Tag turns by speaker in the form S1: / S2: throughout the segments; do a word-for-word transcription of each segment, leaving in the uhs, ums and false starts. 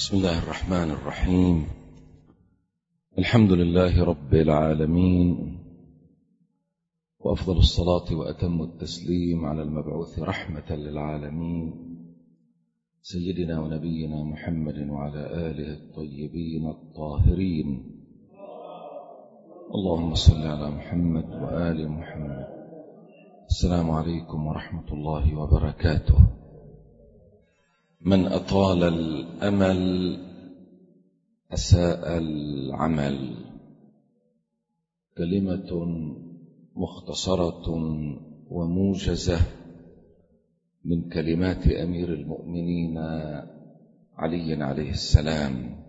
S1: بسم الله الرحمن الرحيم. الحمد لله رب العالمين، وأفضل الصلاة وأتم التسليم على المبعوث رحمة للعالمين سيدنا ونبينا محمد وعلى آله الطيبين الطاهرين. اللهم صل على محمد وآل محمد. السلام عليكم ورحمة الله وبركاته. من أطال الأمل أساء العمل. كلمة مختصرة وموجزة من كلمات أمير المؤمنين علي عليه السلام.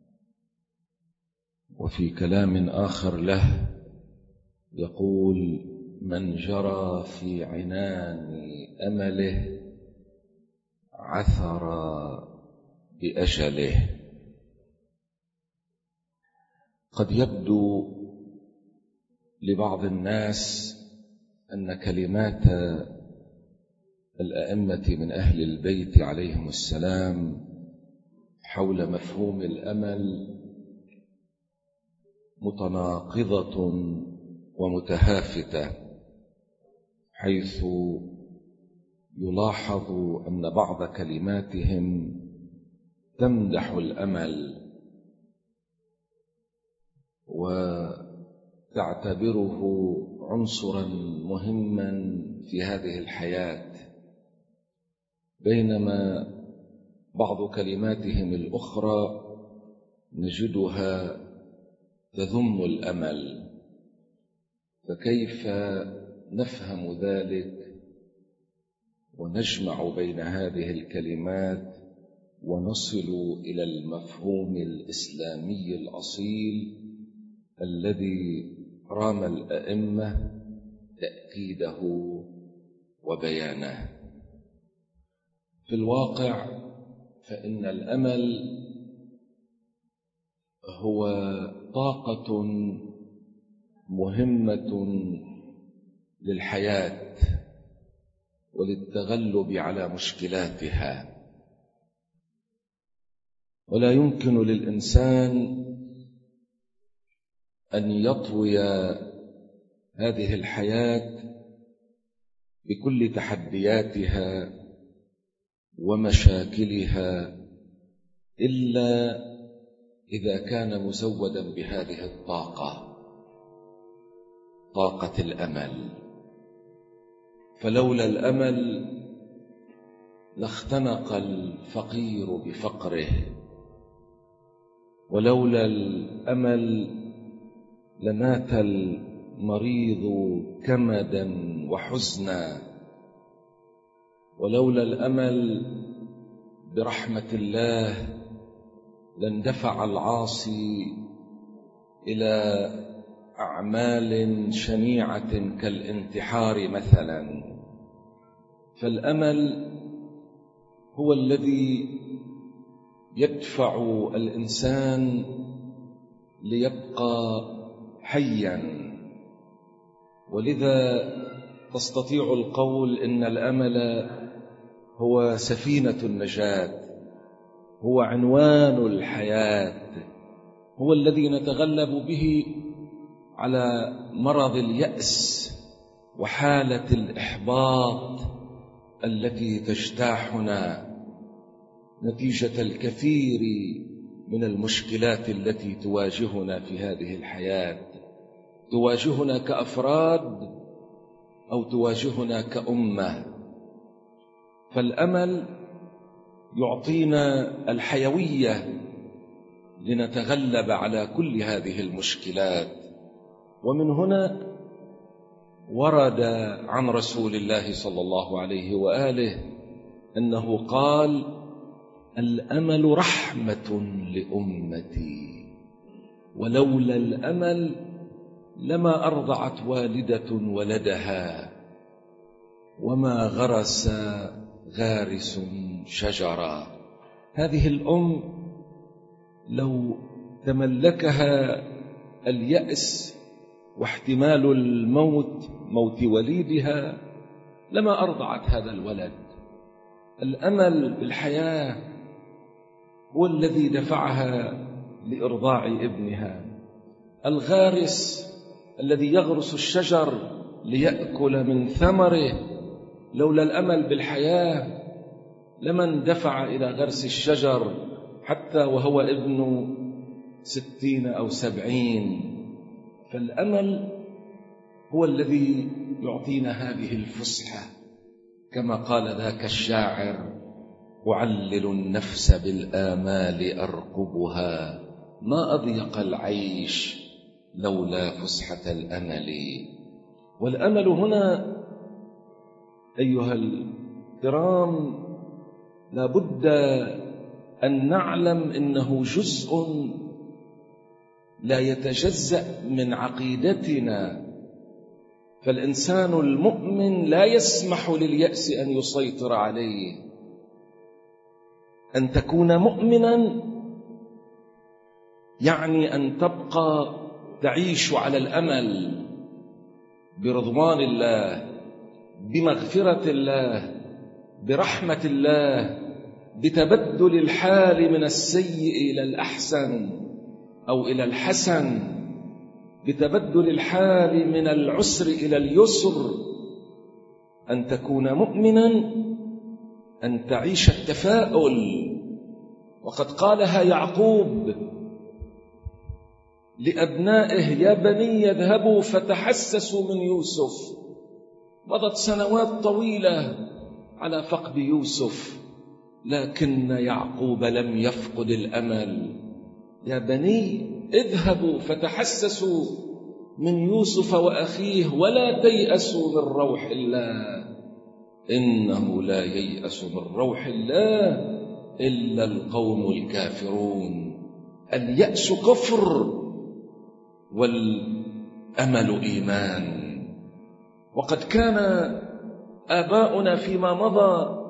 S1: وفي كلام آخر له يقول: من جرى في عنان أمله عثر بأجله. قد يبدو لبعض الناس أن كلمات الأئمة من أهل البيت عليهم السلام حول مفهوم الأمل متناقضة ومتهافتة، حيث يلاحظ أن بعض كلماتهم تمدح الأمل وتعتبره عنصرا مهما في هذه الحياة، بينما بعض كلماتهم الأخرى نجدها تذم الأمل. فكيف نفهم ذلك ونجمع بين هذه الكلمات ونصل إلى المفهوم الإسلامي الأصيل الذي رام الأئمة تأكيده وبيانه؟ في الواقع فإن الأمل هو طاقة مهمة للحياة وللتغلب على مشكلاتها، ولا يمكن للإنسان أن يطوي هذه الحياة بكل تحدياتها ومشاكلها إلا إذا كان مزودا بهذه الطاقة، طاقة الأمل. فلولا الأمل لاختنق الفقير بفقره، ولولا الأمل لمات المريض كمدا وحزنا، ولولا الأمل برحمة الله لاندفع العاصي إلى أعمال شنيعة كالانتحار مثلا. فالأمل هو الذي يدفع الإنسان ليبقى حيا، ولذا تستطيع القول إن الأمل هو سفينة النجاة، هو عنوان الحياة، هو الذي نتغلب به على مرض اليأس وحالة الإحباط التي تجتاحنا نتيجة الكثير من المشكلات التي تواجهنا في هذه الحياة، تواجهنا كأفراد أو تواجهنا كأمة. فالأمل يعطينا الحيوية لنتغلب على كل هذه المشكلات. ومن هنا ورد عن رسول الله صلى الله عليه وآله أنه قال: الأمل رحمة لأمتي، ولولا الأمل لما أرضعت والدة ولدها، وما غرس غارس شجرا. هذه الأم لو تملكها اليأس واحتمال الموت، موت وليدها، لما أرضعت هذا الولد. الأمل بالحياة
S2: هو الذي دفعها لإرضاع ابنها. الغارس الذي يغرس الشجر ليأكل من ثمره لولا الأمل بالحياة لما اندفع إلى غرس الشجر حتى وهو ابن ستين أو سبعين. فالأمل هو الذي يعطينا هذه الفسحة، كما قال ذاك الشاعر: أعلل النفس بالآمال أرقبها، ما أضيق العيش لولا فسحة الأمل. والأمل هنا أيها الكرام لا بد أن نعلم إنه جزء لا يتجزأ من عقيدتنا. فالإنسان المؤمن لا يسمح لليأس أن يسيطر عليه. أن تكون مؤمنا يعني أن تبقى تعيش على الأمل برضوان الله، بمغفرة الله، برحمة الله، بتبدل الحال من السيء إلى الأحسن أو إلى الحسن، بتبدل الحال من العسر إلى اليسر. أن تكون مؤمنا أن تعيش التفاؤل. وقد قالها يعقوب لأبنائه: يا بني يذهبوا فتحسسوا من يوسف. مضت سنوات طويلة على فقد يوسف، لكن يعقوب لم يفقد الأمل. يا بني اذهبوا فتحسسوا من يوسف وأخيه ولا تيأسوا من روح الله، إنه لا ييأس من روح الله إلا القوم الكافرون. اليأس كفر والأمل إيمان. وقد كان آباؤنا فيما مضى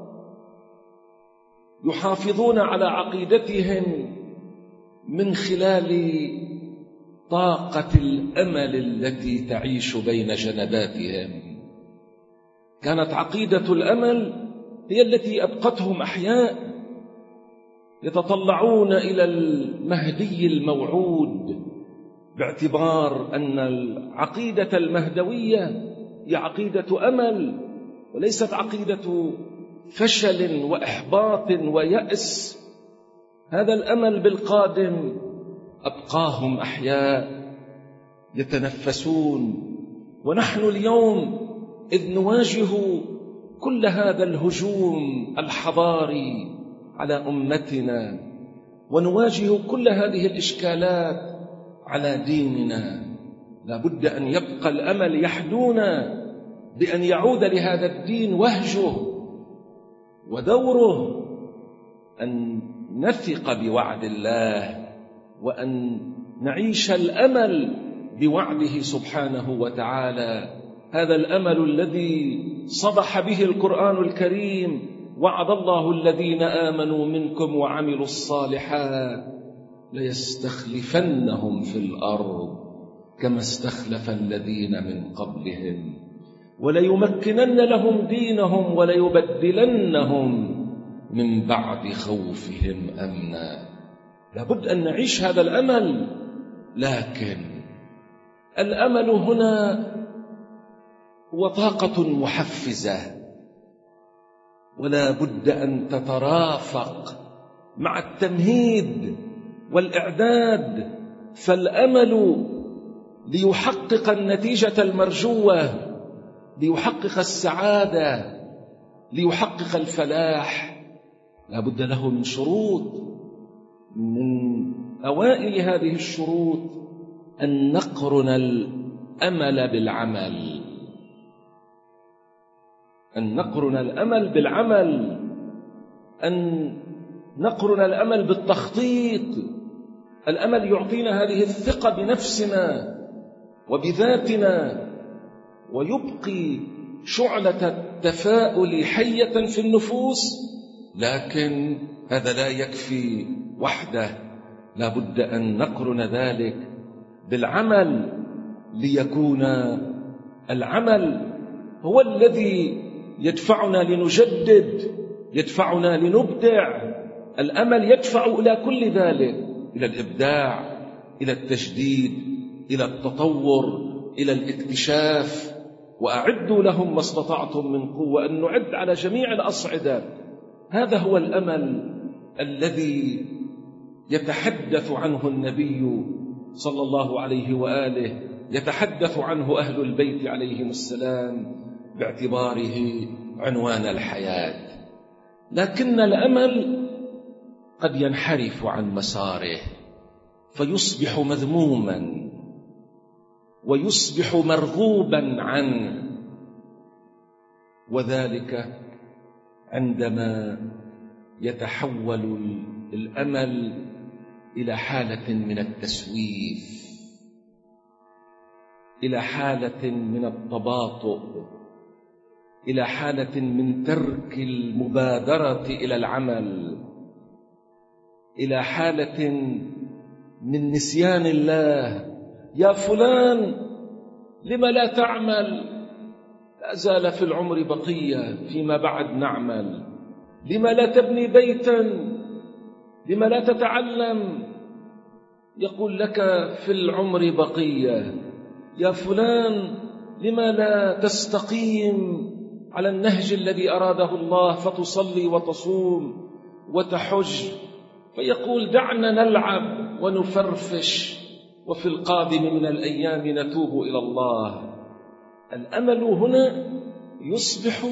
S2: يحافظون على عقيدتهم من خلال طاقة الأمل التي تعيش بين جنباتهم. كانت عقيدة الأمل هي التي أبقتهم أحياء يتطلعون إلى المهدي الموعود، باعتبار أن العقيدة المهدوية هي عقيدة أمل وليست عقيدة فشل وإحباط ويأس. هذا الأمل بالقادم أبقاهم أحياء يتنفسون. ونحن اليوم إذ نواجه كل هذا الهجوم الحضاري على أمتنا، ونواجه كل هذه الإشكالات على ديننا، لا بد أن يبقى الأمل يحدونا بأن يعود لهذا الدين وهجه ودوره، أن نثق بوعد الله وأن نعيش الأمل بوعده سبحانه وتعالى. هذا الأمل الذي صدح به القرآن الكريم: وعد الله الذين آمنوا منكم وعملوا الصالحات ليستخلفنهم في الأرض كما استخلف الذين من قبلهم وليمكنن لهم دينهم وليبدلنهم من بعد خوفهم أمنا. لابد أن نعيش هذا الأمل، لكن الأمل هنا هو طاقة محفزة، ولا بد أن تترافق مع التمهيد والإعداد. فالأمل ليحقق النتيجة المرجوة، ليحقق السعادة، ليحقق الفلاح، لا بد له من شروط. من أوائل هذه الشروط أن نقرن الأمل بالعمل، أن نقرن الأمل بالعمل، أن نقرن الأمل بالتخطيط. الأمل يعطينا هذه الثقة بنفسنا وبذاتنا، ويبقي شعلة التفاؤل حية في النفوس. لكن هذا لا يكفي وحده، لا بد أن نقرن ذلك بالعمل، ليكون العمل هو الذي يدفعنا لنجدد، يدفعنا لنبدع، الأمل يدفع إلى كل ذلك، إلى الإبداع، إلى التجديد، إلى التطور، إلى الاكتشاف. وأعدوا لهم ما استطعتم من قوة، أن نعد على جميع الأصعدة. هذا هو الأمل الذي يتحدث عنه النبي صلى الله عليه وآله، يتحدث عنه أهل البيت عليهم السلام باعتباره عنوان الحياة. لكن الأمل قد ينحرف عن مساره فيصبح مذموما ويصبح مرغوبا عنه، وذلك عندما يتحول الأمل إلى حالة من التسويف، إلى حالة من التباطؤ، إلى حالة من ترك المبادرة إلى العمل، إلى حالة من نسيان الله. يا فلان لم لا تعمل؟ لا زال في العمر بقية، فيما بعد نعمل. لم لا تبني بيتا؟ لم لا تتعلم؟ يقول لك في العمر بقية. يا فلان لم لا تستقيم على النهج الذي أراده الله فتصلي وتصوم وتحج؟ فيقول دعنا نلعب ونفرفش، وفي القادم من الأيام نتوب إلى الله. الأمل هنا يصبح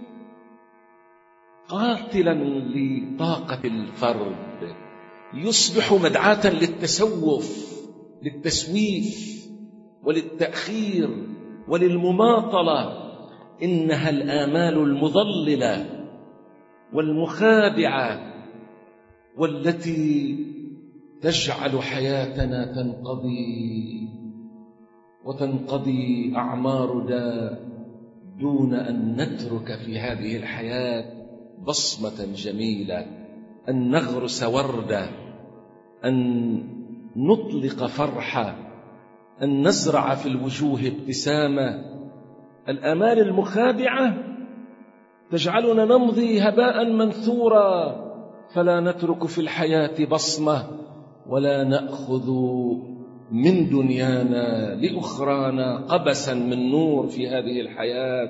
S2: قاتلا لطاقة الفرد، يصبح مدعاة للتسوف، للتسويف وللتأخير وللمماطلة. إنها الآمال المضللة والمخادعة والتي تجعل حياتنا تنقضي وتنقضي أعمارنا دون أن نترك في هذه الحياة بصمة جميلة، أن نغرس وردة، أن نطلق فرحة، أن نزرع في الوجوه ابتسامة. الآمال المخادعة تجعلنا نمضي هباء منثورا، فلا نترك في الحياة بصمة، ولا نأخذ من دنيانا لأخرانا قبسا من نور في هذه الحياة،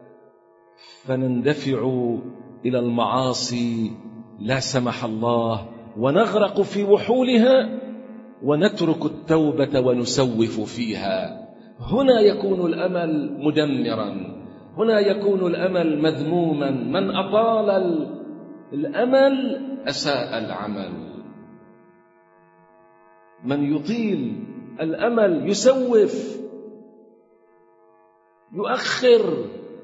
S2: فنندفع إلى المعاصي لا سمح الله، ونغرق في وحولها، ونترك التوبة ونسوف فيها. هنا يكون الأمل مدمرا، هنا يكون الأمل مذموما. من أطال الأمل أساء العمل، من يطيل الأمل يسوف يؤخر،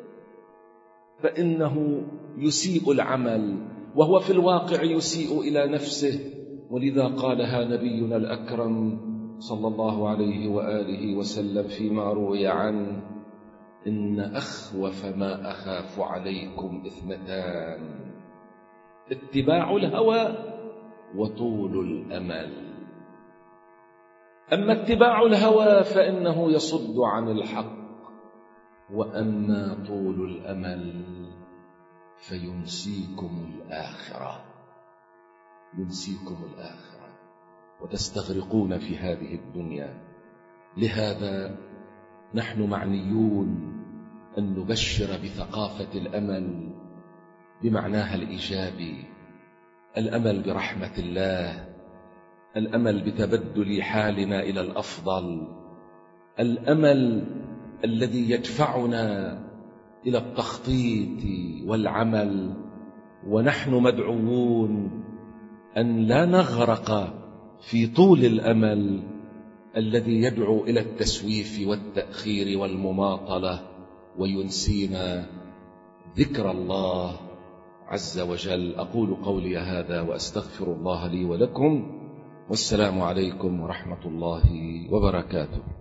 S2: فإنه يسيء العمل، وهو في الواقع يسيء إلى نفسه. ولذا قالها نبينا الأكرم صلى الله عليه وآله وسلم فيما روي عنه: إن أخوف ما أخاف عليكم اثنتان، اتباع الهوى وطول الأمل. أما اتباع الهوى فإنه يصد عن الحق، وأما طول الأمل فينسيكم الآخرة، ينسيكم الآخرة وتستغرقون في هذه الدنيا. لهذا نحن معنيون أن نبشر بثقافة الأمل بمعناها الإيجابي، الأمل برحمة الله، الأمل بتبدل حالنا إلى الأفضل، الأمل الذي يدفعنا إلى التخطيط والعمل. ونحن مدعوون أن لا نغرق في طول الأمل الذي يدعو إلى التسويف والتأخير والمماطلة، وينسينا ذكر الله عز وجل. أقول قولي هذا وأستغفر الله لي ولكم، والسلام عليكم ورحمة الله وبركاته.